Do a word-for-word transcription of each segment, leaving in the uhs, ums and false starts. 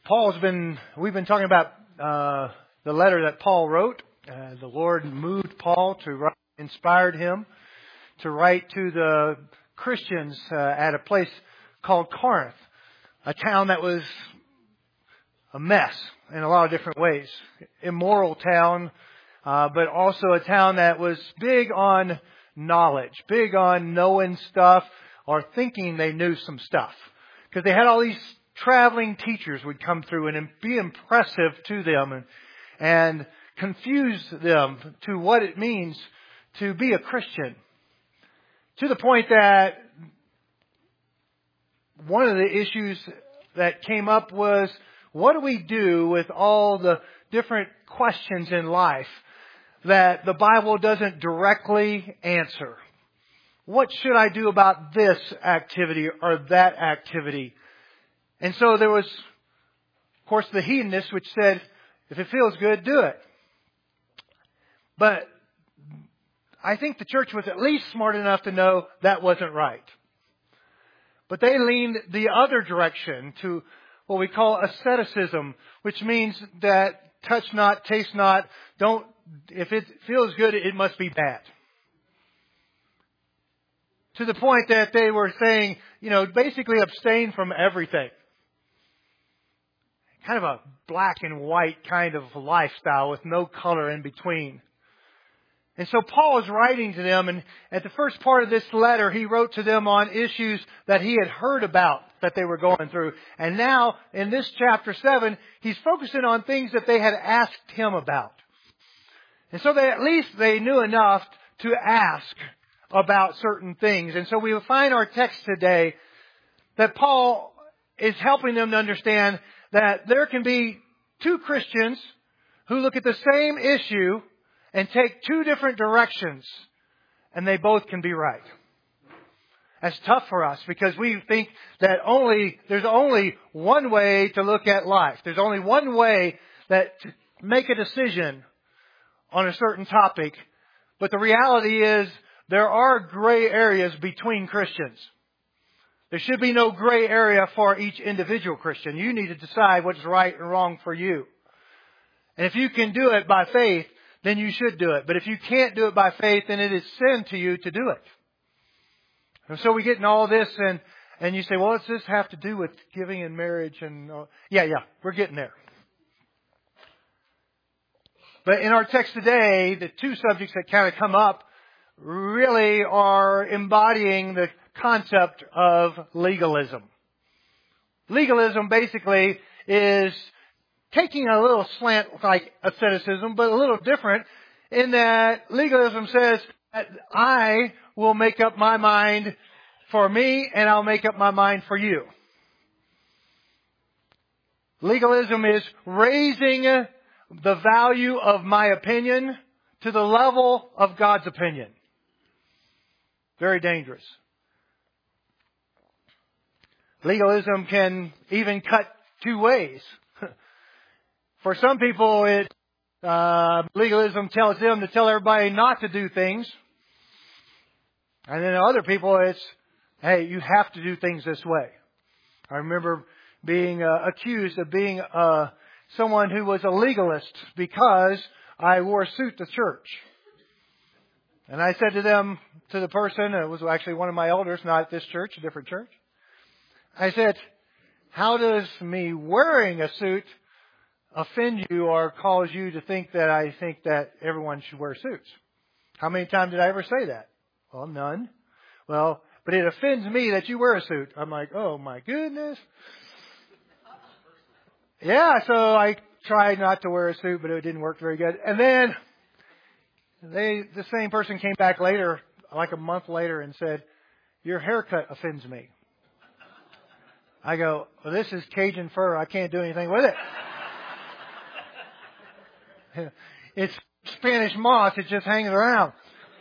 Paul's been, we've been talking about uh, the letter that Paul wrote. Uh, the Lord moved Paul to write, inspired him to write to the Christians uh, at a place called Corinth, a town that was a mess in a lot of different ways. Immoral town, uh, but also a town that was big on knowledge, big on knowing stuff or thinking they knew some stuff. Because they had all these traveling teachers would come through and be impressive to them and, and confuse them to what it means to be a Christian. To the point that one of the issues that came up was, what do we do with all the different questions in life that the Bible doesn't directly answer? What should I do about this activity or that activity? And so there was, of course, the hedonist which said, if it feels good, do it. But I think the church was at least smart enough to know that wasn't right. But they leaned the other direction to what we call asceticism, which means that touch not, taste not, don't, if it feels good, it must be bad. To the point that they were saying, you know, basically abstain from everything. Kind of a black and white kind of lifestyle with no color in between. And so Paul is writing to them, and at the first part of this letter, he wrote to them on issues that he had heard about that they were going through. And now, in this chapter seven, he's focusing on things that they had asked him about. And so they, at least they knew enough to ask about certain things. And so we will find our text today that Paul is helping them to understand that there can be two Christians who look at the same issue and take two different directions, and they both can be right. That's tough for us because we think that only there's only one way to look at life. There's only one way that to make a decision on a certain topic. But the reality is there are gray areas between Christians. There should be no gray area for each individual Christian. You need to decide what's right and wrong for you. And if you can do it by faith, then you should do it. But if you can't do it by faith, then it is sin to you to do it. And so we get in all this and, and you say, well, what's this have to do with giving and marriage? And uh, yeah, yeah, we're getting there. But in our text today, the two subjects that kind of come up really are embodying the concept of legalism. Legalism basically is taking a little slant like asceticism, but a little different in that legalism says that I will make up my mind for me and I'll make up my mind for you. Legalism is raising the value of my opinion to the level of God's opinion. Very dangerous. Legalism can even cut two ways. For some people, it uh, legalism tells them to tell everybody not to do things. And then other people, it's, hey, you have to do things this way. I remember being uh, accused of being uh, someone who was a legalist because I wore a suit to church. And I said to them, to the person, it was actually one of my elders, not at this church, a different church. I said, how does me wearing a suit offend you or cause you to think that I think that everyone should wear suits? How many times did I ever say that? Well, none. Well, but it offends me that you wear a suit. I'm like, oh my goodness. Yeah, so I tried not to wear a suit, but it didn't work very good. And then they, the same person came back later, like a month later, and said, your haircut offends me. I go, well, this is Cajun fur. I can't do anything with it. It's Spanish moss. It just hangs around.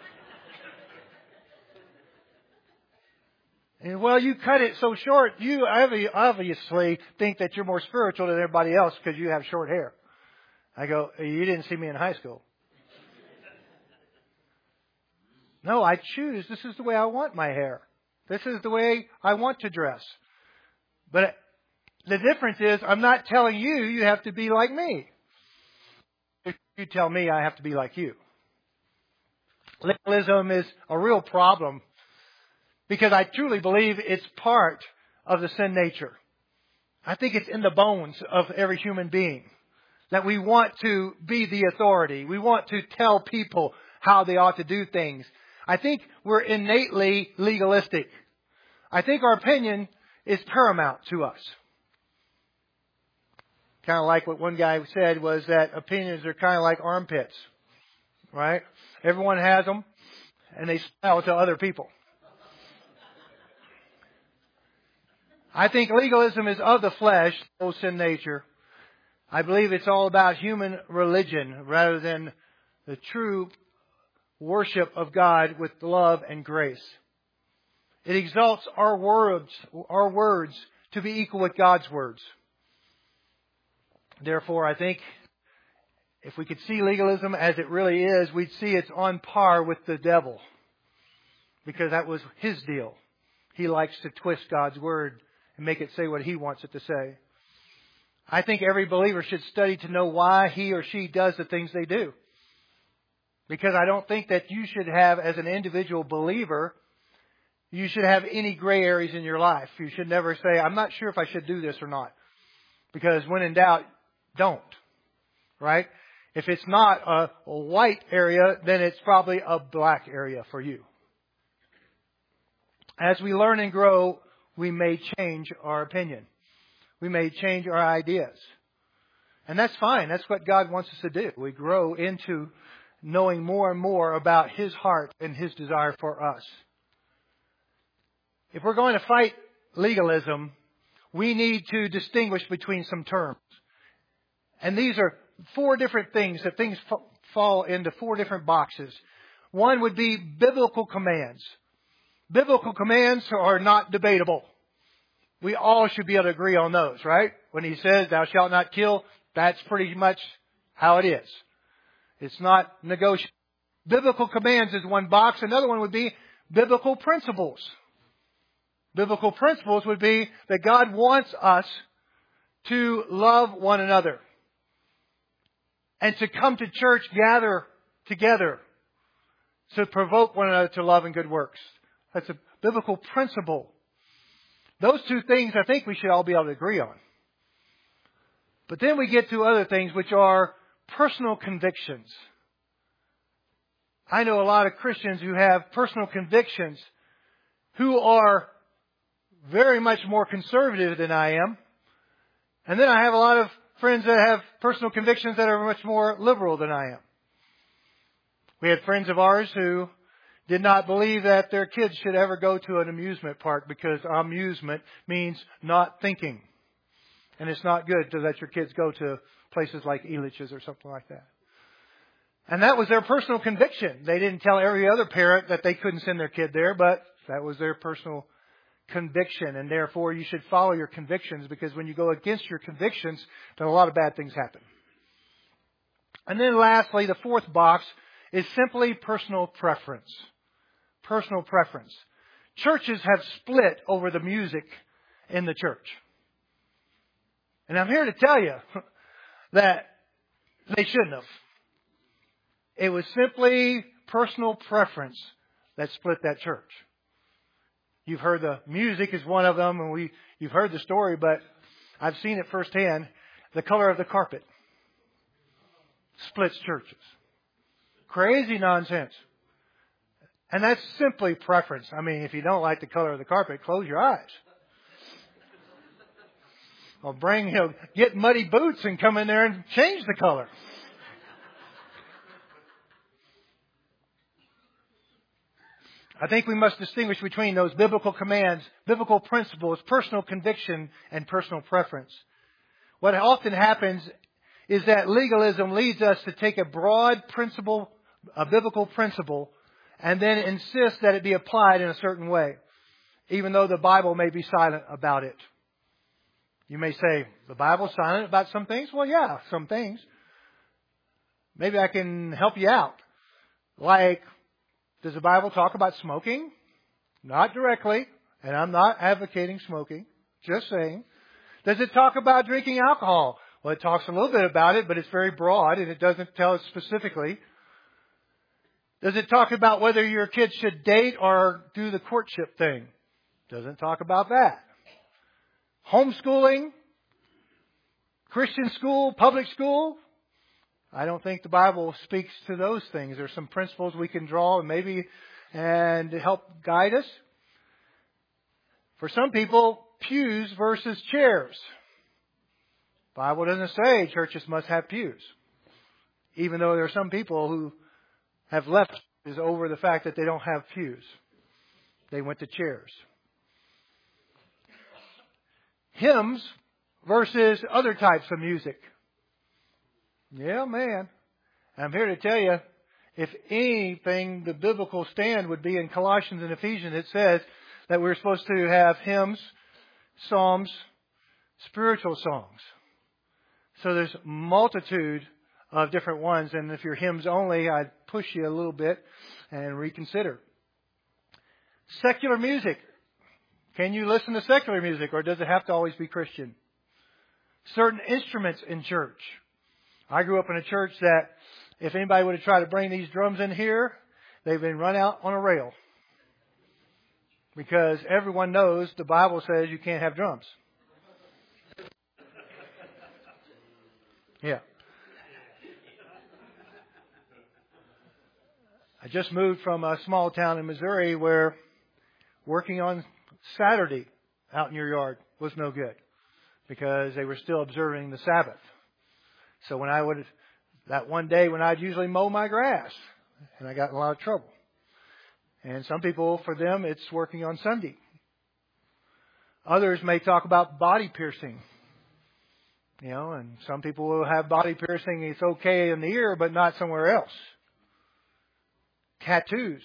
And well, you cut it so short. You obviously think that you're more spiritual than everybody else because you have short hair. I go, you didn't see me in high school. No, I choose. This is the way I want my hair. This is the way I want to dress. But The difference is I'm not telling you you have to be like me. You tell me I have to be like you. Legalism is a real problem because I truly believe it's part of the sin nature. I think it's in the bones of every human being that we want to be the authority. We want to tell people how they ought to do things. I think we're innately legalistic. I think our opinion is paramount to us. Kind of like what one guy said was that opinions are kind of like armpits, right? Everyone has them, and they smell to other people. I think legalism is of the flesh, old sin nature. I believe it's all about human religion rather than the true worship of God with love and grace. It exalts our words, our words to be equal with God's words. Therefore, I think if we could see legalism as it really is, we'd see it's on par with the devil. Because that was his deal. He likes to twist God's word and make it say what he wants it to say. I think every believer should study to know why he or she does the things they do. Because I don't think that you should have, as an individual believer, you should have any gray areas in your life. You should never say, I'm not sure if I should do this or not. Because when in doubt, don't. Right? If it's not a, a white area, then it's probably a black area for you. As we learn and grow, we may change our opinion. We may change our ideas. And that's fine. That's what God wants us to do. We grow into knowing more and more about His heart and His desire for us. If we're going to fight legalism, we need to distinguish between some terms. And these are four different things, that things f- fall into four different boxes. One would be biblical commands. Biblical commands are not debatable. We all should be able to agree on those, right? When He says, thou shalt not kill, that's pretty much how it is. It's not negotiable. Biblical commands is one box. Another one would be biblical principles. Biblical principles would be that God wants us to love one another. And to come to church, gather together to provoke one another to love and good works. That's a biblical principle. Those two things I think we should all be able to agree on. But then we get to other things which are personal convictions. I know a lot of Christians who have personal convictions who are very much more conservative than I am. And then I have a lot of friends that have personal convictions that are much more liberal than I am. We had friends of ours who did not believe that their kids should ever go to an amusement park because amusement means not thinking. And it's not good to let your kids go to places like Elitch's or something like that. And that was their personal conviction. They didn't tell every other parent that they couldn't send their kid there, but that was their personal conviction. And therefore, you should follow your convictions, because when you go against your convictions, then a lot of bad things happen. And then lastly, the fourth box is simply personal preference. Personal preference. Churches have split over the music in the church. And I'm here to tell you that they shouldn't have. It was simply personal preference that split that church. You've heard the music is one of them, and we you've heard the story, but I've seen it firsthand. The color of the carpet splits churches. Crazy nonsense. And that's simply preference. I mean, if you don't like the color of the carpet, close your eyes. Or bring, you know, get muddy boots and come in there and change the color. I think we must distinguish between those biblical commands, biblical principles, personal conviction, and personal preference. What often happens is that legalism leads us to take a broad principle, a biblical principle, and then insist that it be applied in a certain way, even though the Bible may be silent about it. You may say, the Bible's silent about some things? Well, yeah, some things. Maybe I can help you out. Like, does the Bible talk about smoking? Not directly, and I'm not advocating smoking, just saying. Does it talk about drinking alcohol? Well, it talks a little bit about it, but it's very broad and it doesn't tell us specifically. Does it talk about whether your kids should date or do the courtship thing? Doesn't talk about that. Homeschooling, Christian school, public school? I don't think the Bible speaks to those things. There's some principles we can draw and maybe and help guide us. For some people, pews versus chairs. The Bible doesn't say churches must have pews. Even though there are some people who have left churches over the fact that they don't have pews. They went to chairs. Hymns versus other types of music. Yeah, man. I'm here to tell you, if anything, the biblical stand would be in Colossians and Ephesians. It says that we're supposed to have hymns, psalms, spiritual songs. So there's multitude of different ones. And if you're hymns only, I'd push you a little bit and reconsider. Secular music. Can you listen to secular music, or does it have to always be Christian? Certain instruments in church. I grew up in a church that if anybody would have tried to bring these drums in here, they've been run out on a rail. Because everyone knows the Bible says you can't have drums. Yeah. I just moved from a small town in Missouri where working on Saturday out in your yard was no good because they were still observing the Sabbath. So when I would, that one day when I'd usually mow my grass, and I got in a lot of trouble. And some people, for them, it's working on Sunday. Others may talk about body piercing. You know, and some people will have body piercing. It's okay in the ear, but not somewhere else. Tattoos.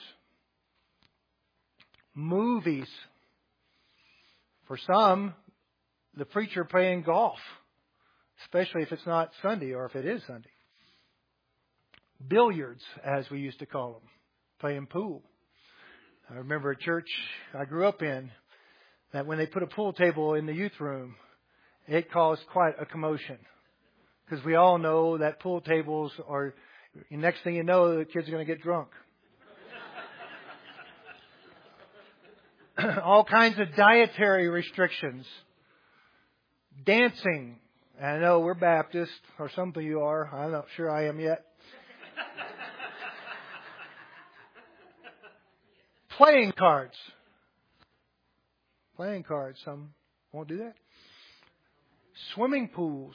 Movies. For some, the preacher playing golf. Especially if it's not Sunday or if it is Sunday. Billiards, as we used to call them. Playing pool. I remember a church I grew up in that when they put a pool table in the youth room, it caused quite a commotion. Because we all know that pool tables are, next thing you know, the kids are going to get drunk. All kinds of dietary restrictions. Dancing. I know we're Baptist, or some of you are. I'm not sure I am yet. Playing cards. Playing cards. Some won't do that. Swimming pools.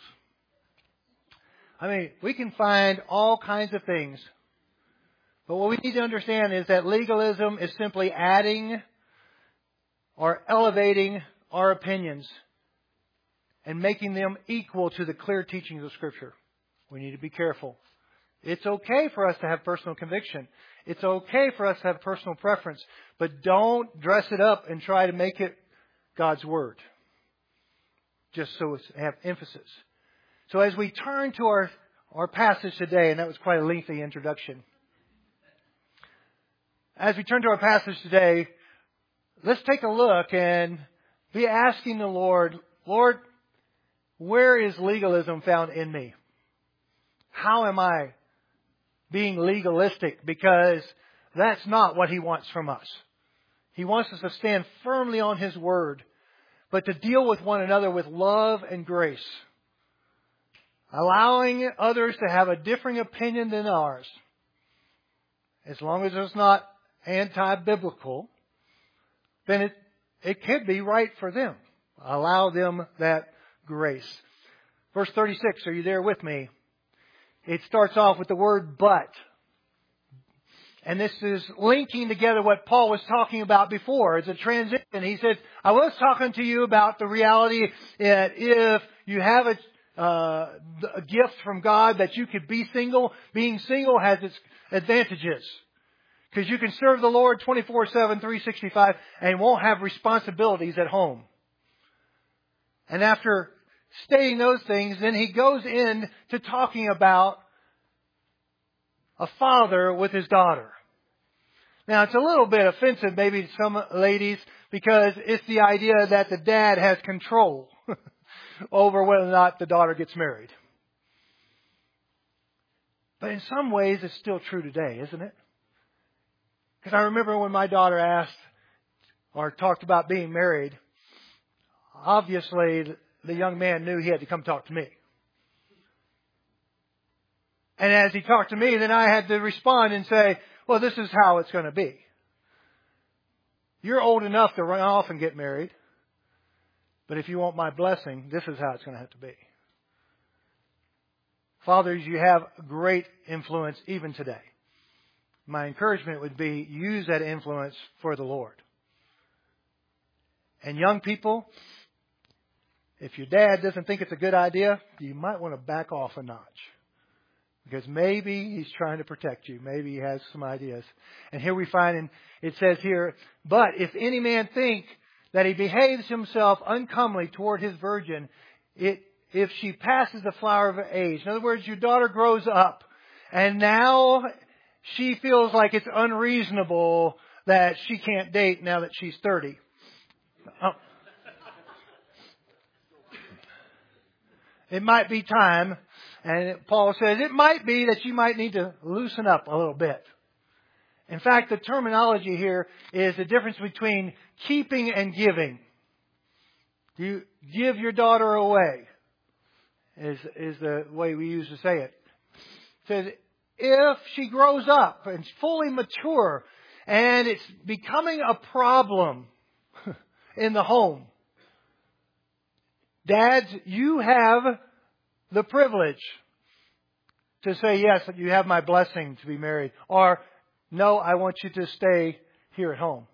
I mean, we can find all kinds of things. But what we need to understand is that legalism is simply adding or elevating our opinions and making them equal to the clear teachings of Scripture. We need to be careful. It's okay for us to have personal conviction. It's okay for us to have personal preference. But don't dress it up and try to make it God's Word. Just so it's have emphasis. So as we turn to our, our passage today, and that was quite a lengthy introduction. As we turn to our passage today, let's take a look and be asking the Lord, Lord, where is legalism found in me? How am I being legalistic? Because that's not what He wants from us. He wants us to stand firmly on His Word, but to deal with one another with love and grace. Allowing others to have a differing opinion than ours. As long as it's not anti-biblical, then it, it could be right for them. Allow them that grace. Verse thirty-six, are you there with me? It starts off with the word but. And this is linking together what Paul was talking about before. It's a transition. He said, I was talking to you about the reality that if you have a, uh, a gift from God that you could be single, being single has its advantages. Because you can serve the Lord twenty-four seven, three sixty-five and won't have responsibilities at home. And after stating those things, then he goes in to talking about a father with his daughter. Now, it's a little bit offensive maybe to some ladies because it's the idea that the dad has control. over whether or not the daughter gets married. But in some ways, it's still true today, isn't it? Because I remember when my daughter asked or talked about being married, obviously the young man knew he had to come talk to me. And as he talked to me, then I had to respond and say, well, this is how it's going to be. You're old enough to run off and get married. But if you want my blessing, this is how it's going to have to be. Fathers, you have great influence even today. My encouragement would be use that influence for the Lord. And young people, if your dad doesn't think it's a good idea, you might want to back off a notch. Because maybe he's trying to protect you. Maybe he has some ideas. And here we find, and it says here, but if any man think that he behaves himself uncomely toward his virgin, it, if she passes the flower of age. In other words, your daughter grows up, and now she feels like it's unreasonable that she can't date now that she's thirty. Oh. It might be time. And Paul says it might be that you might need to loosen up a little bit. In fact, the terminology here is the difference between keeping and giving. You give your daughter away is, is the way we used to say it. It says if she grows up and is fully mature and it's becoming a problem in the home, dads, you have the privilege to say, yes, you have my blessing to be married. Or, no, I want you to stay here at home.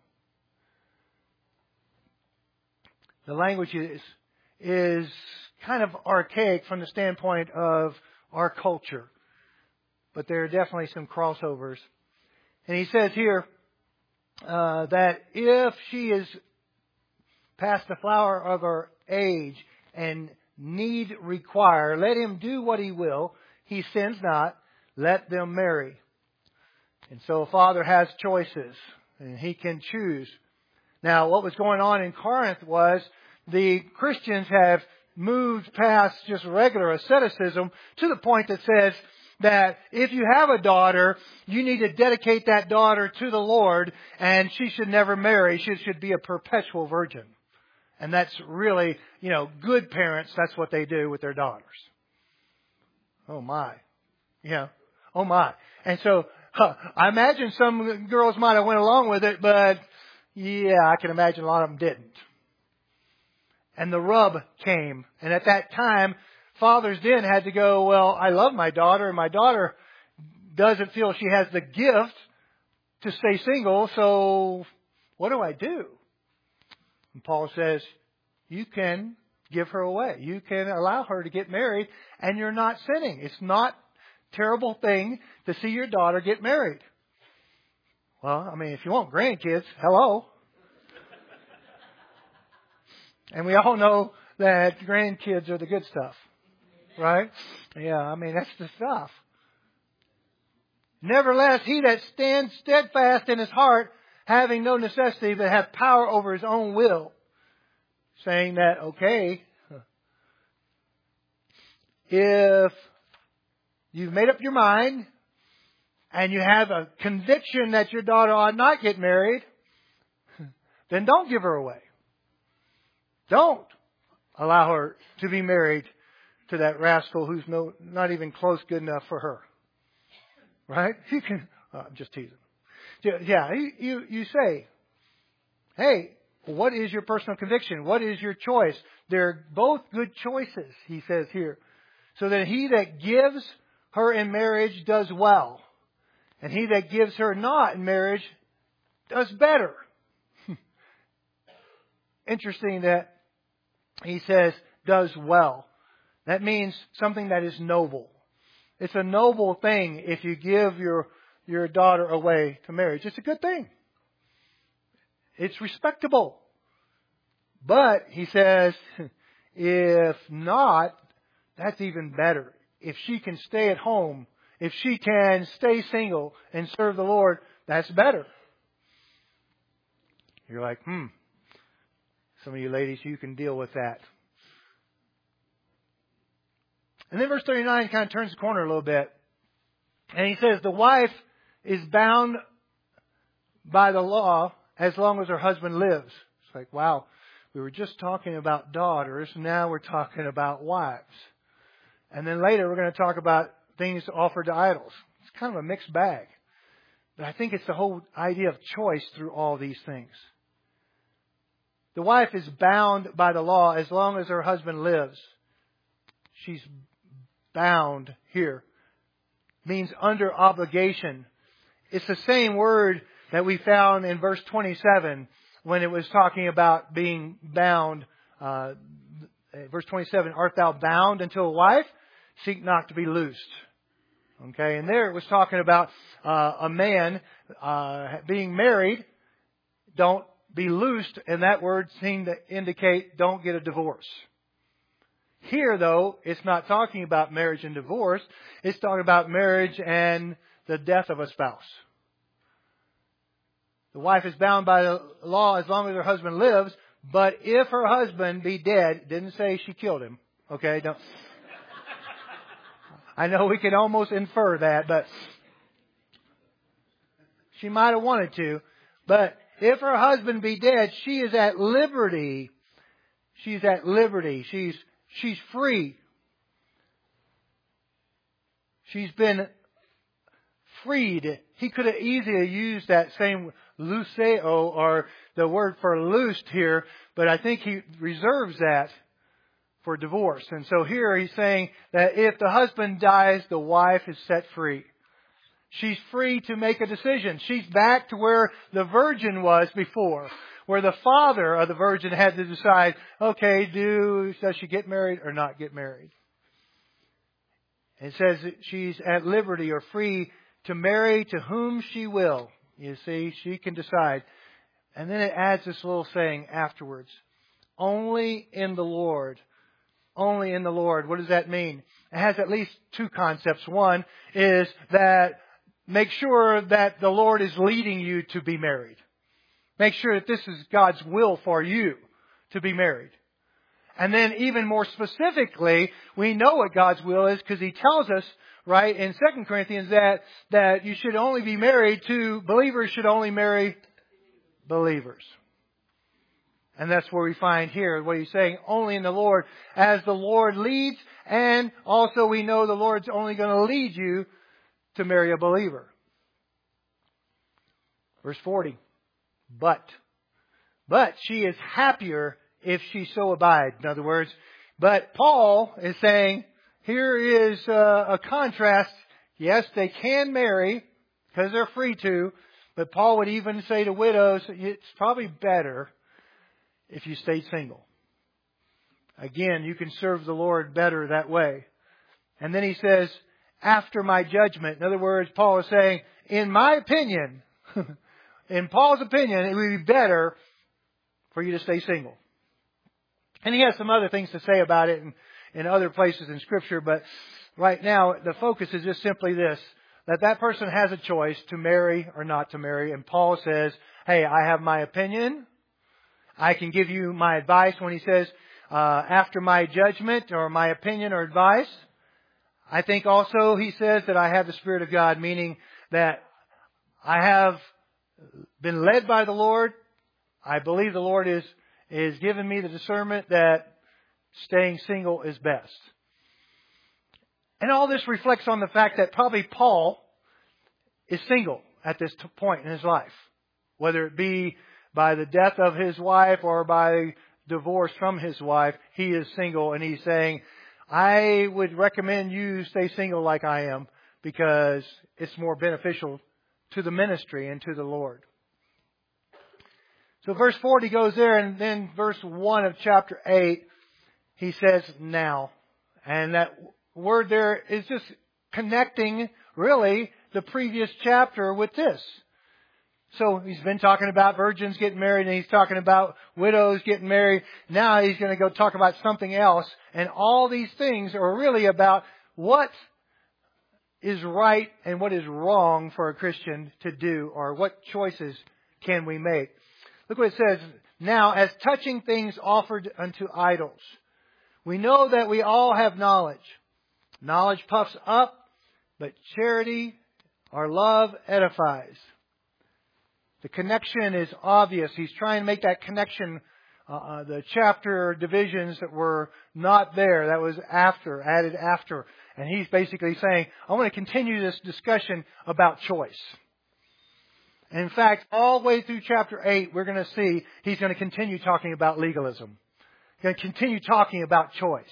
The language is, is kind of archaic from the standpoint of our culture. But there are definitely some crossovers. And he says here uh, that if she is past the flower of her age and need require, let him do what he will. He sins not. Let them marry. And so a father has choices, and he can choose. Now, what was going on in Corinth was the Christians have moved past just regular asceticism to the point that says that if you have a daughter, you need to dedicate that daughter to the Lord, and she should never marry. She should be a perpetual virgin. And that's really, you know, good parents, that's what they do with their daughters. Oh my. Yeah. Oh my. And so, huh, I imagine some girls might have went along with it, but yeah, I can imagine a lot of them didn't. And the rub came. And at that time, fathers then had to go, well, I love my daughter, and my daughter doesn't feel she has the gift to stay single, so what do I do? And Paul says, you can give her away. You can allow her to get married, and you're not sinning. It's not a terrible thing to see your daughter get married. Well, I mean, if you want grandkids, hello. And we all know that grandkids are the good stuff, right? Yeah, I mean, that's the stuff. Nevertheless, he that stands steadfast in his heart, having no necessity, but have power over his own will. Saying that, okay, if you've made up your mind and you have a conviction that your daughter ought not get married, then don't give her away. Don't allow her to be married to that rascal who's no, not even close good enough for her. Right? You can, oh, I'm just teasing. Yeah, you, you say, hey, what is your personal conviction? What is your choice? They're both good choices, he says here. So that he that gives her in marriage does well. And he that gives her not in marriage does better. Interesting that he says does well. That means something that is noble. It's a noble thing if you give your, your daughter away to marriage. It's a good thing. It's respectable. But, he says, if not, that's even better. If she can stay at home, if she can stay single and serve the Lord, that's better. You're like, hmm, some of you ladies, you can deal with that. And then verse thirty-nine kind of turns the corner a little bit. And he says, the wife is bound by the law as long as her husband lives. It's like, wow, we were just talking about daughters. Now we're talking about wives. And then later we're going to talk about things offered to idols. It's kind of a mixed bag. But I think it's the whole idea of choice through all these things. The wife is bound by the law as long as her husband lives. She's bound here. Means under obligation. It's the same word that we found in verse twenty-seven when it was talking about being bound. Uh, verse twenty-seven, art thou bound unto a wife? Seek not to be loosed. Okay, and there it was talking about uh, a man uh, being married. Don't be loosed, and that word seemed to indicate don't get a divorce. Here, though, it's not talking about marriage and divorce. It's talking about marriage and the death of a spouse. The wife is bound by the law as long as her husband lives, but if her husband be dead, didn't say she killed him. Okay, don't. I know we can almost infer that, but she might have wanted to. But if her husband be dead, she is at liberty. She's at liberty. She's she's free. She's been freed. He could have easily used that same looseo, or the word for loosed here, but I think he reserves that for divorce. And so here he's saying that if the husband dies, the wife is set free. She's free to make a decision. She's back to where the virgin was before, where the father of the virgin had to decide, okay, do does she get married or not get married? It says that she's at liberty or free to marry to whom she will. You see, she can decide. And then it adds this little saying afterwards. Only in the Lord. Only in the Lord. What does that mean? It has at least two concepts. One is that make sure that the Lord is leading you to be married. Make sure that this is God's will for you to be married. And then even more specifically, we know what God's will is because He tells us, right, in Second Corinthians that, that you should only be married to, believers should only marry believers. And that's where we find here what he's saying, only in the Lord, as the Lord leads, and also we know the Lord's only going to lead you to marry a believer. Verse forty. But, but she is happier if she so abide. In other words, but Paul is saying, here is a, a contrast. Yes, they can marry because they're free to, but Paul would even say to widows, it's probably better if you stay single. Again, you can serve the Lord better that way. And then he says, after my judgment. In other words, Paul is saying, in my opinion, in Paul's opinion, it would be better for you to stay single. And he has some other things to say about it in, in other places in Scripture, but right now the focus is just simply this, that that person has a choice to marry or not to marry. And Paul says, hey, I have my opinion. I can give you my advice when he says, uh, after my judgment or my opinion or advice. I think also he says that I have the Spirit of God, meaning that I have been led by the Lord. I believe the Lord is, is giving me the discernment that staying single is best. And all this reflects on the fact that probably Paul is single at this point in his life. Whether it be by the death of his wife or by divorce from his wife, he is single, and he's saying, I would recommend you stay single like I am because it's more beneficial to the ministry and to the Lord. So verse forty goes there, and then verse one of chapter eight, he says now. And that word there is just connecting really the previous chapter with this. So he's been talking about virgins getting married, and he's talking about widows getting married. Now he's going to go talk about something else. And all these things are really about what is right and what is wrong for a Christian to do, or what choices can we make. Look what it says. Now, as touching things offered unto idols, we know that we all have knowledge. Knowledge puffs up, but charity or love edifies. The connection is obvious. He's trying to make that connection. Uh, the chapter divisions that were not there, that was after, added after. And he's basically saying, I want to continue this discussion about choice. And in fact, all the way through chapter eight, we're going to see he's going to continue talking about legalism. He's going to continue talking about choice.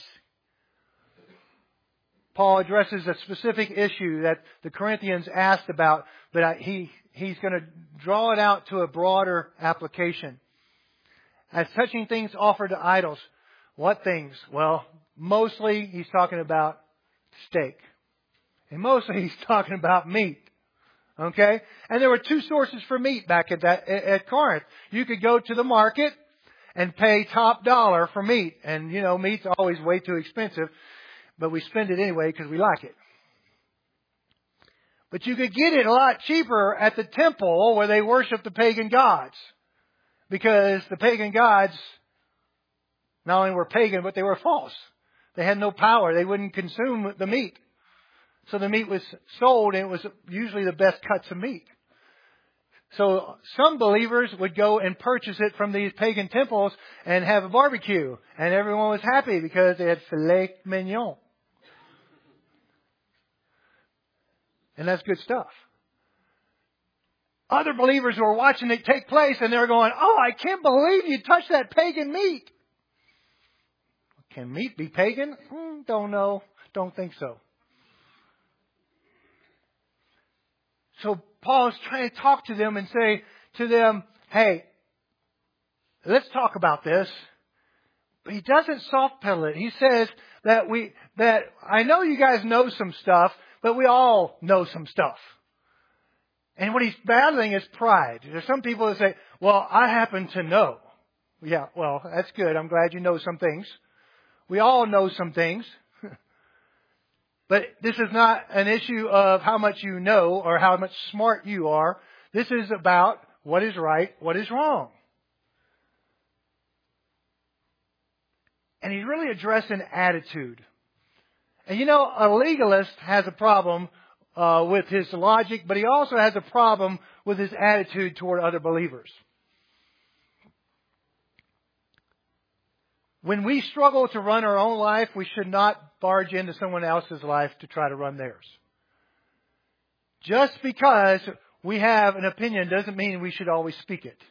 Paul addresses a specific issue that the Corinthians asked about, but he, he's going to draw it out to a broader application. As touching things offered to idols. What things? Well, mostly he's talking about steak. And mostly he's talking about meat. Okay? And there were two sources for meat back at that, at Corinth. You could go to the market and pay top dollar for meat. And, you know, meat's always way too expensive. But we spend it anyway because we like it. But you could get it a lot cheaper at the temple where they worship the pagan gods. Because the pagan gods not only were pagan, but they were false. They had no power. They wouldn't consume the meat. So the meat was sold, and it was usually the best cuts of meat. So some believers would go and purchase it from these pagan temples and have a barbecue. And everyone was happy because they had filet mignon. And that's good stuff. Other believers were watching it take place and they were going, oh, I can't believe you touched that pagan meat. Can meat be pagan? Hmm, don't know. Don't think so. So Paul's trying to talk to them and say to them, hey, let's talk about this. But he doesn't soft pedal it. He says that we, that I know you guys know some stuff, but we all know some stuff. And what he's battling is pride. There's some people that say, well, I happen to know. Yeah, well, that's good. I'm glad you know some things. We all know some things. But this is not an issue of how much you know or how much smart you are. This is about what is right, what is wrong. And he's really addressing attitude. And you know, a legalist has a problem Uh, with his logic, but he also has a problem with his attitude toward other believers. When we struggle to run our own life, we should not barge into someone else's life to try to run theirs. Just because we have an opinion doesn't mean we should always speak it.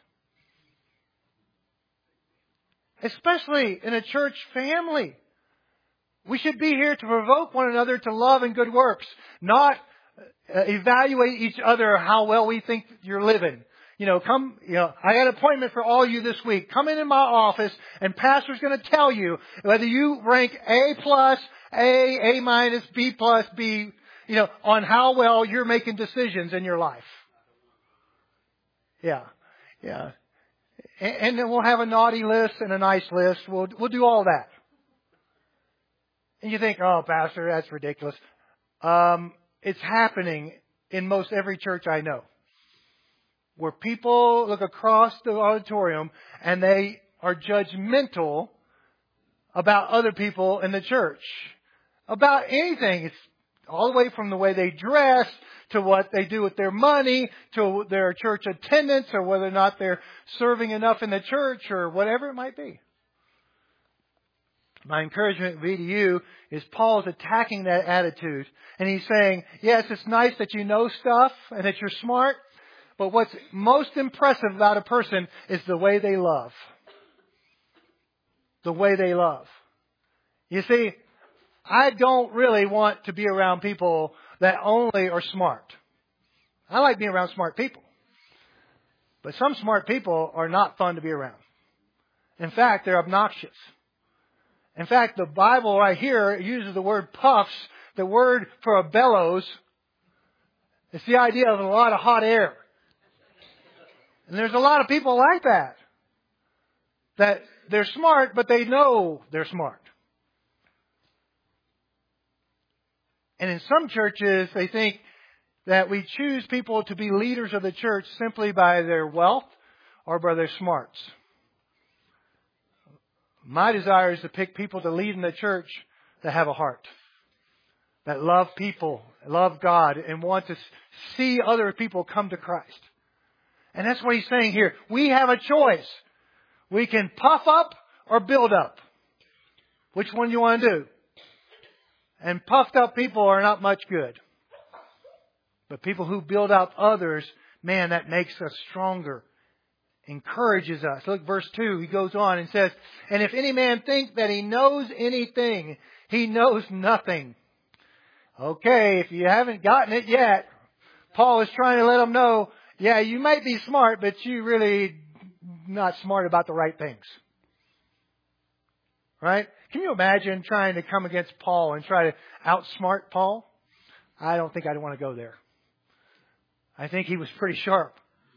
Especially in a church family. We should be here to provoke one another to love and good works, not uh, evaluate each other how well we think you're living. You know, come, you know, I got an appointment for all you this week. Come in in my office and pastor's going to tell you whether you rank A plus, A, A minus, B plus, B, you know, on how well you're making decisions in your life. Yeah. Yeah. And, and then we'll have a naughty list and a nice list. We'll, we'll do all that. And you think, oh, Pastor, that's ridiculous. Um, it's happening in most every church I know, where people look across the auditorium and they are judgmental about other people in the church. About anything. It's all the way from the way they dress to what they do with their money to their church attendance or whether or not they're serving enough in the church or whatever it might be. My encouragement would be to you is Paul's attacking that attitude. And he's saying, yes, it's nice that you know stuff and that you're smart. But what's most impressive about a person is the way they love. The way they love. You see, I don't really want to be around people that only are smart. I like being around smart people. But some smart people are not fun to be around. In fact, they're obnoxious. In fact, the Bible right here uses the word puffs. The word for a bellows. It's the idea of a lot of hot air. And there's a lot of people like that. That they're smart, but they know they're smart. And in some churches, they think that we choose people to be leaders of the church simply by their wealth or by their smarts. My desire is to pick people to lead in the church that have a heart. that love people, love God, and want to see other people come to Christ. And that's what he's saying here. We have a choice. We can puff up or build up. Which one do you want to do? And puffed up people are not much good. But people who build up others, man, that makes us stronger. Encourages us. Look, verse two, he goes on and says, and if any man think that he knows anything, he knows nothing. Okay, if you haven't gotten it yet, Paul is trying to let them know, yeah, you might be smart, but you really not smart about the right things. Right? Can you imagine trying to come against Paul and try to outsmart Paul? I don't think I'd want to go there. I think he was pretty sharp.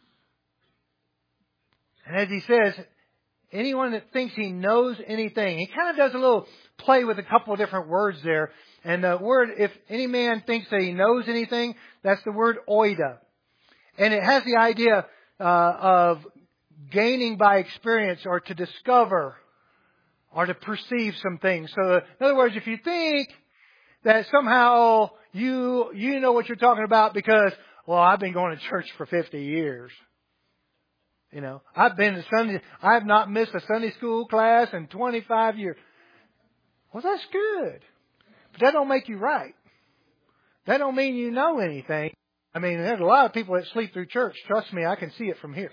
And as he says, anyone that thinks he knows anything, he kind of does a little play with a couple of different words there. And the word, if any man thinks that he knows anything, that's the word oida. And it has the idea uh, of gaining by experience or to discover or to perceive some things. So in other words, if you think that somehow you you know what you're talking about because, well, I've been going to church for fifty years. You know, I've been to Sunday, I've not missed a Sunday school class in twenty-five years. Well, that's good. But that don't make you right. That don't mean you know anything. I mean, there's a lot of people that sleep through church. Trust me, I can see it from here.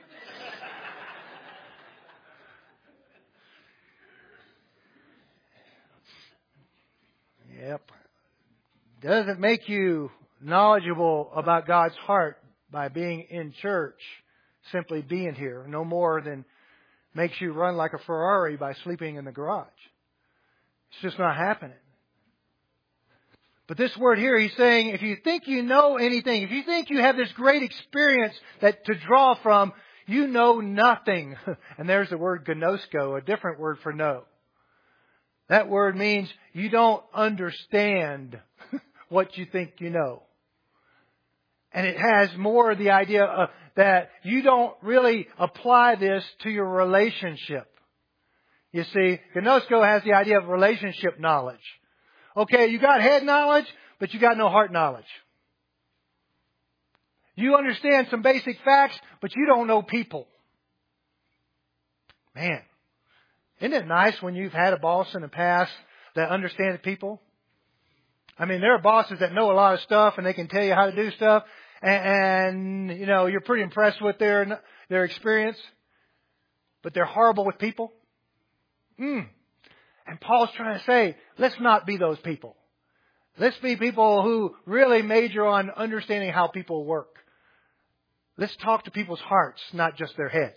Yep. Doesn't make you knowledgeable about God's heart by being in church, simply being here, no more than makes you run like a Ferrari by sleeping in the garage. It's just not happening. But this word here, he's saying, if you think you know anything, if you think you have this great experience that to draw from, you know nothing. And there's the word gnosko, a different word for know. That word means you don't understand what you think you know. And it has more of the idea of that you don't really apply this to your relationship. You see, gnosko has the idea of relationship knowledge. Okay, you got head knowledge, but you got no heart knowledge. You understand some basic facts, but you don't know people. Man, isn't it nice when you've had a boss in the past that understands people? I mean, there are bosses that know a lot of stuff and they can tell you how to do stuff. And, and you know, you're pretty impressed with their their experience. But they're horrible with people. Mm. And Paul's trying to say, let's not be those people. Let's be people who really major on understanding how people work. Let's talk to people's hearts, not just their heads.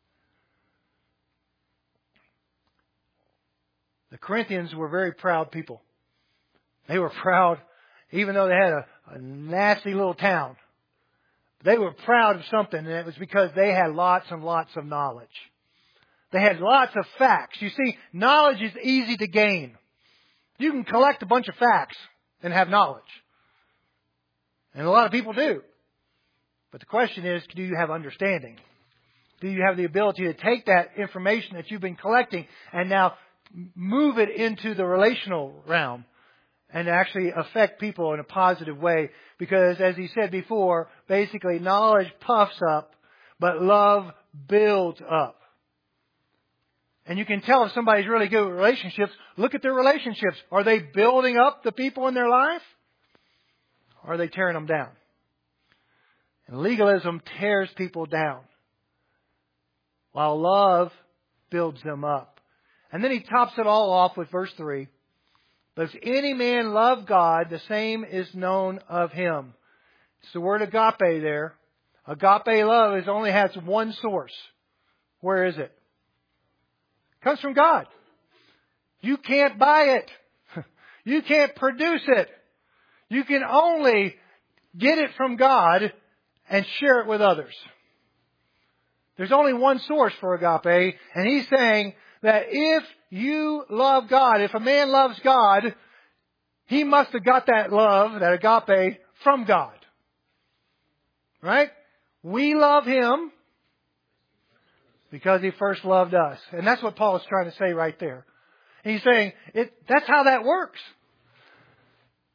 The Corinthians were very proud people. They were proud, even though they had a, a nasty little town. They were proud of something, and it was because they had lots and lots of knowledge. They had lots of facts. You see, knowledge is easy to gain. You can collect a bunch of facts and have knowledge. And a lot of people do. But the question is, do you have understanding? Do you have the ability to take that information that you've been collecting and now move it into the relational realm and actually affect people in a positive way? Because as he said before, basically knowledge puffs up, but love builds up. And you can tell if somebody's really good with relationships. Look at their relationships. Are they building up the people in their life? Or are they tearing them down? And legalism tears people down, while love builds them up. And then he tops it all off with verse three. But if any man love God, the same is known of him. It's the word agape there. Agape love is only has one source. Where is it? It comes from God. You can't buy it. You can't produce it. You can only get it from God and share it with others. There's only one source for agape, and he's saying that if you love God, if a man loves God, he must have got that love, that agape, from God. Right? We love Him because He first loved us. And that's what Paul is trying to say right there. And he's saying, it, that's how that works.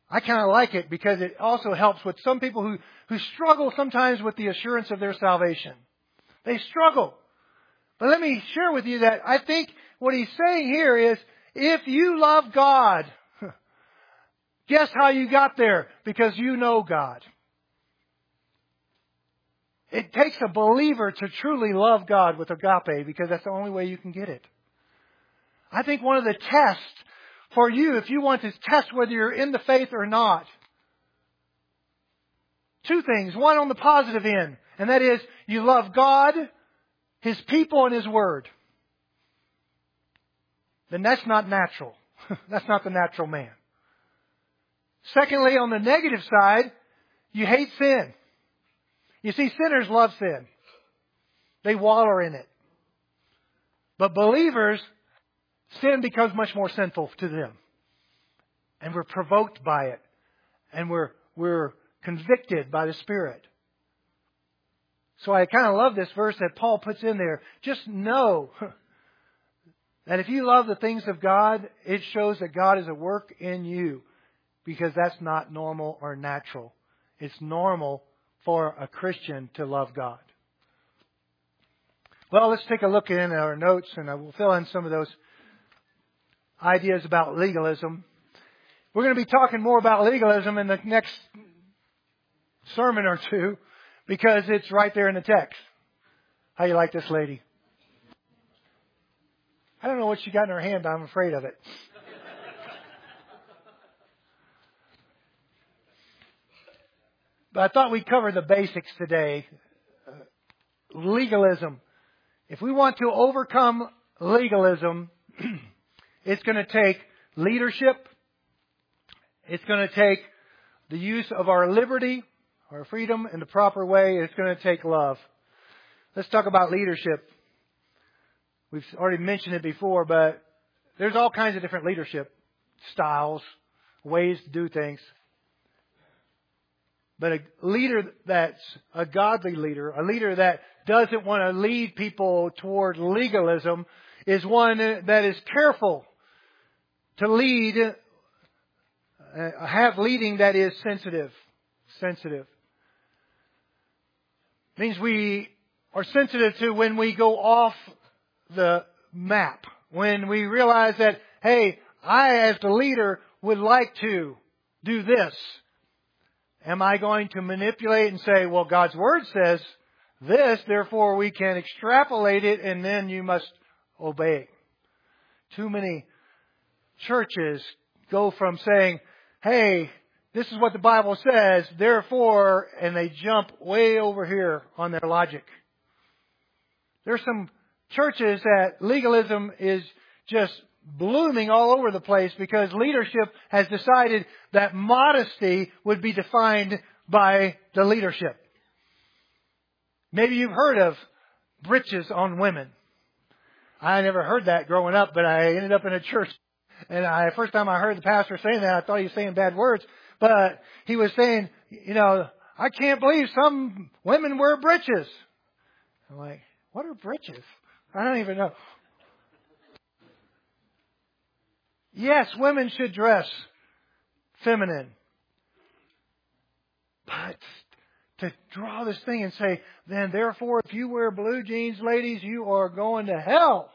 I kind of like it because it also helps with some people who, who struggle sometimes with the assurance of their salvation. They struggle. But let me share with you that I think what he's saying here is, if you love God, guess how you got there? Because you know God. It takes a believer to truly love God with agape, because that's the only way you can get it. I think one of the tests for you, if you want to test whether you're in the faith or not, two things. One on the positive end, and that is you love God, His people, and His Word. Then that's not natural. That's not the natural man. Secondly, on the negative side, you hate sin. You see, sinners love sin. They wallow in it. But believers, sin becomes much more sinful to them. And we're provoked by it. And we're, we're convicted by the Spirit. So I kind of love this verse that Paul puts in there. Just know that if you love the things of God, it shows that God is at work in you. Because that's not normal or natural. It's normal for a Christian to love God. Well, let's take a look in our notes, and I will fill in some of those ideas about legalism. We're going to be talking more about legalism in the next sermon or two, because it's right there in the text. How you like this lady? I don't know what she got in her hand, but I'm afraid of it. But I thought we'd cover the basics today. Uh, legalism. If we want to overcome legalism, it's going to take leadership. It's going to take the use of our liberty, our freedom in the proper way. It's going to take love. Let's talk about leadership. We've already mentioned it before, but there's all kinds of different leadership styles, ways to do things. But a leader that's a godly leader, a leader that doesn't want to lead people toward legalism, is one that is careful to lead, uh, have leading that is sensitive. Sensitive. Means we are sensitive to when we go off the map. When we realize that, hey, I as the leader would like to do this. Am I going to manipulate and say, well, God's Word says this, therefore we can extrapolate it and then you must obey? Too many churches go from saying, hey, this is what the Bible says, therefore, and they jump way over here on their logic. There's some churches that legalism is just blooming all over the place because leadership has decided that modesty would be defined by the leadership. Maybe you've heard of breeches on women. I never heard that growing up, but I ended up in a church. And I, first time I heard the pastor saying that, I thought he was saying bad words. But he was saying, you know, I can't believe some women wear breeches. I'm like, what are breeches? I don't even know. Yes, women should dress feminine. But to draw this thing and say, then therefore if you wear blue jeans, ladies, you are going to hell.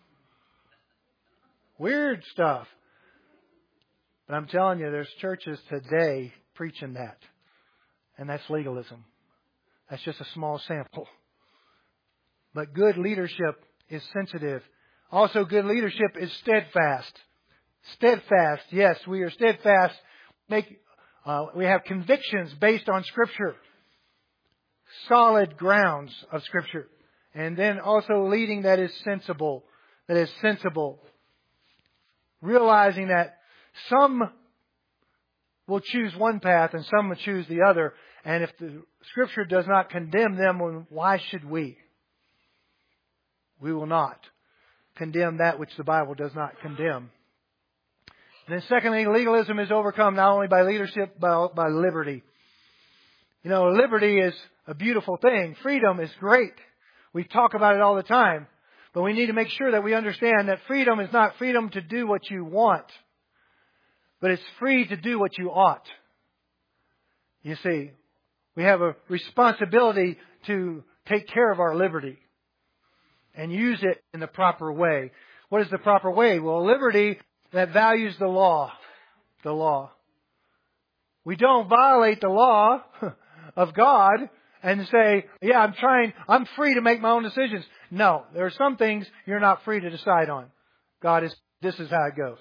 Weird stuff. But I'm telling you, there's churches today preaching that. And that's legalism. That's just a small sample. But good leadership is sensitive. Also, good leadership is steadfast. Steadfast, yes, we are steadfast. Make, uh, we have convictions based on Scripture. Solid grounds of Scripture. And then also leading that is sensible. That is sensible. Realizing that some will choose one path and some will choose the other. And if the Scripture does not condemn them, why should we? We will not condemn that which the Bible does not condemn. And then secondly, legalism is overcome not only by leadership, but by liberty. You know, liberty is a beautiful thing. Freedom is great. We talk about it all the time. But we need to make sure that we understand that freedom is not freedom to do what you want. but it's free to do what you ought. You see, we have a responsibility to take care of our liberty and use it in the proper way. What is the proper way? Well, liberty that values the law. The law. We don't violate the law of God and say, yeah, I'm trying, I'm free to make my own decisions. No, there are some things you're not free to decide on. God is, this is how it goes.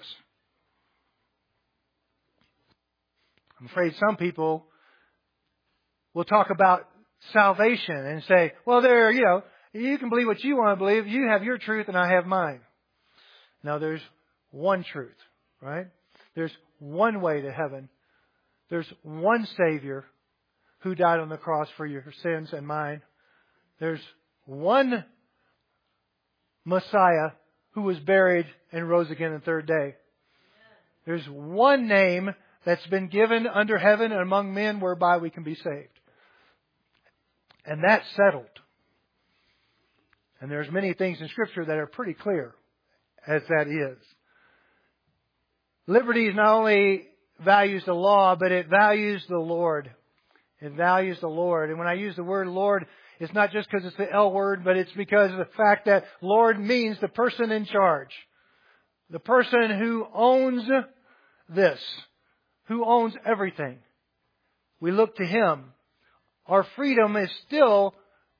I'm afraid some people will talk about salvation and say, well, there, you know, you can believe what you want to believe. You have your truth and I have mine. No, there's one truth, right? There's one way to heaven. There's one Savior who died on the cross for your sins and mine. There's one Messiah who was buried and rose again the third day. There's one name that's been given under heaven and among men whereby we can be saved. And that's settled. And there's many things in Scripture that are pretty clear as that is. Liberty not only values the law, but it values the Lord. It values the Lord. And when I use the word Lord, it's not just because it's the L word, but it's because of the fact that Lord means the person in charge. The person who owns this. Who owns everything. We look to Him. Our freedom is still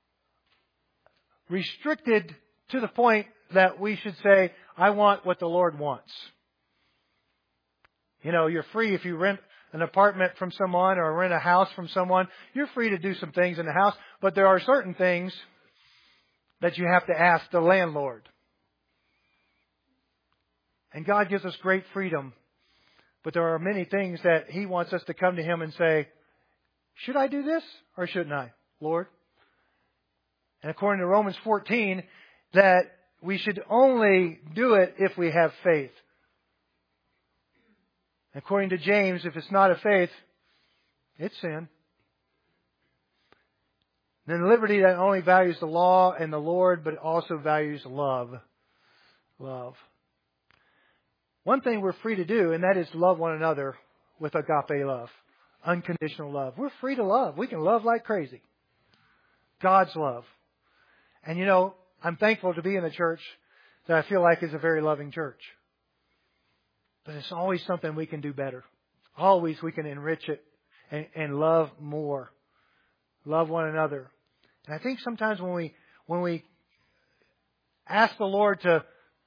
restricted to the point that we should say, I want what the Lord wants. You know, you're free if you rent an apartment from someone or rent a house from someone. You're free to do some things in the house, but there are certain things that you have to ask the landlord. And God gives us great freedom, but there are many things that He wants us to come to Him and say, should I do this or shouldn't I, Lord? And according to Romans fourteen, that we should only do it if we have faith. According to James, if it's not a faith, it's sin. Then liberty that only values the law and the Lord, but also values love. Love. One thing we're free to do, and that is love one another with agape love. Unconditional love. We're free to love. We can love like crazy. God's love. And you know, I'm thankful to be in a church that I feel like is a very loving church. But it's always something we can do better. Always we can enrich it and, and love more. Love one another. And I think sometimes when we when we ask the Lord to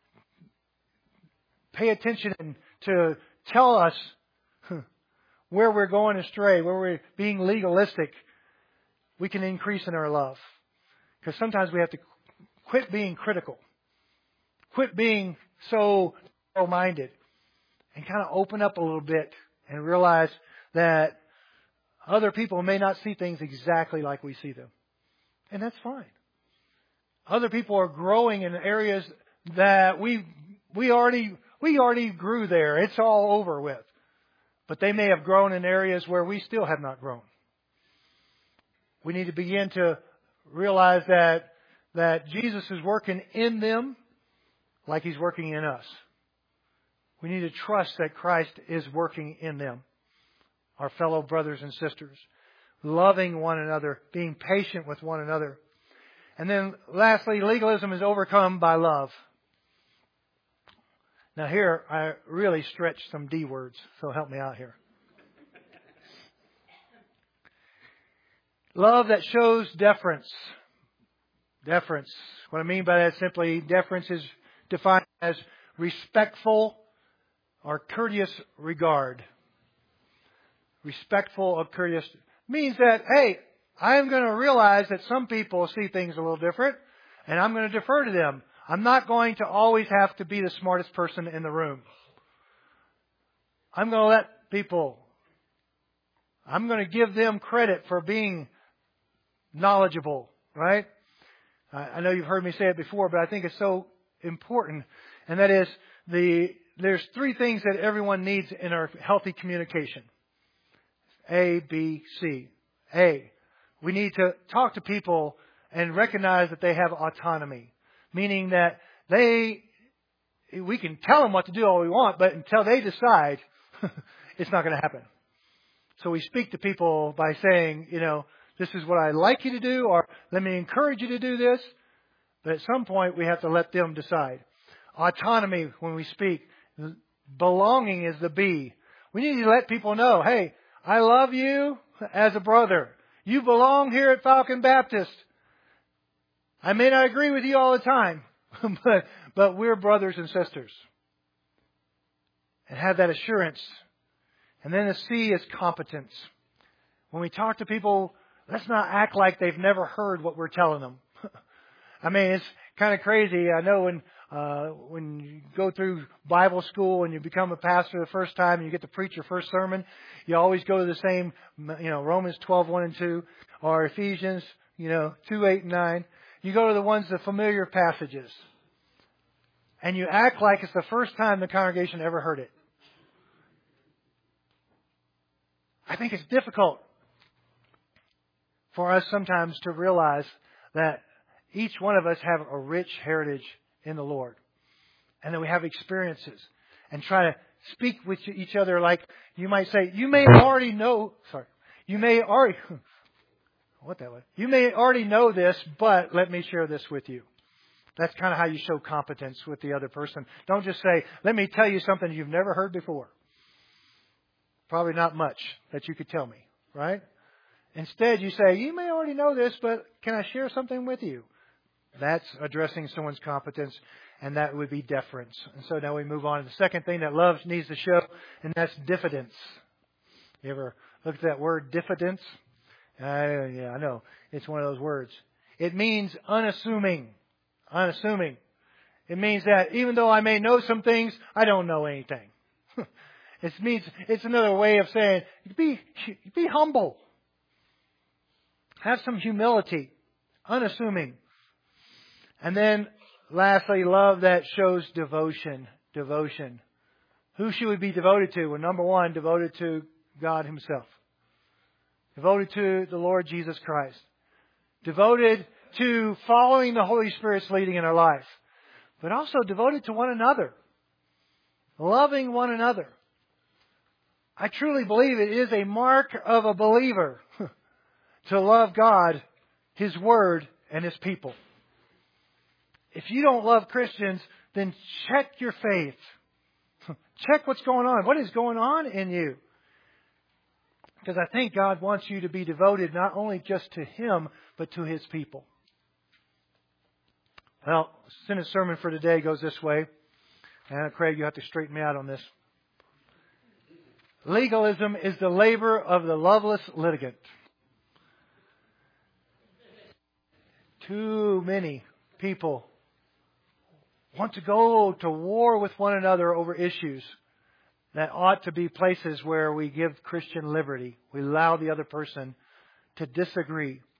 pay attention and to tell us where we're going astray, where we're being legalistic, we can increase in our love. Because sometimes we have to quit being critical. Quit being so narrow-minded. And kind of open up a little bit and realize that other people may not see things exactly like we see them. And that's fine. Other people are growing in areas that we we already we already grew there. It's all over with. But they may have grown in areas where we still have not grown. We need to begin to realize that that Jesus is working in them like He's working in us. We need to trust that Christ is working in them, our fellow brothers and sisters, loving one another, being patient with one another. And then lastly, legalism is overcome by love. Now here, I really stretched some D words, so help me out here. Love that shows deference. Deference. What I mean by that simply, deference is defined as respectful or courteous regard. Respectful or courteous means that, hey, I'm going to realize that some people see things a little different, and I'm going to defer to them. I'm not going to always have to be the smartest person in the room. I'm going to let people, I'm going to give them credit for being knowledgeable, right? I know you've heard me say it before, but I think it's so important, and that is the There's three things that everyone needs in our healthy communication. A, B, C. A, we need to talk to people and recognize that they have autonomy. Meaning that they, we can tell them what to do all we want, but until they decide, it's not going to happen. So we speak to people by saying, you know, this is what I'd like you to do, or let me encourage you to do this. But at some point, we have to let them decide. Autonomy, when we speak. Belonging is the B. We need to let people know, hey, I love you as a brother. You belong here at Falcon Baptist. I may not agree with you all the time, but, but we're brothers and sisters. And have that assurance. And then the C is competence. When we talk to people, let's not act like they've never heard what we're telling them. I mean, it's kind of crazy. I know when uh, when you go through Bible school and you become a pastor the first time and you get to preach your first sermon, you always go to the same, you know, Romans twelve, one and two, or Ephesians, you know, two, eight, and nine. You go to the ones, the familiar passages. And you act like it's the first time the congregation ever heard it. I think it's difficult for us sometimes to realize that each one of us have a rich heritage in the Lord. And that we have experiences. And try to speak with each other like you might say, you may already know, sorry, you may already, what that was? You may already know this, but let me share this with you. That's kind of how you show competence with the other person. Don't just say, let me tell you something you've never heard before. Probably not much that you could tell me, right? Instead, you say, you may already know this, but can I share something with you? That's addressing someone's competence, and that would be deference. And so now we move on to the second thing that love needs to show, and that's diffidence. You ever looked at that word, diffidence? Uh, yeah, I know. It's one of those words. It means unassuming. Unassuming. It means that even though I may know some things, I don't know anything. It means, it's another way of saying, be, be humble. Have some humility. Unassuming. And then, lastly, love that shows devotion. Devotion. Who should we be devoted to? Well, number one, devoted to God Himself. Devoted to the Lord Jesus Christ. Devoted to following the Holy Spirit's leading in our life. But also devoted to one another. Loving one another. I truly believe it is a mark of a believer to love God, His Word, and His people. If you don't love Christians, then check your faith. Check what's going on. What is going on in you? Because I think God wants you to be devoted not only just to Him, but to His people. Well, Synod sermon for today goes this way. And Craig, you have to straighten me out on this. Legalism is the labor of the loveless litigant. Too many people want to go to war with one another over issues that ought to be places where we give Christian liberty. We allow the other person to disagree.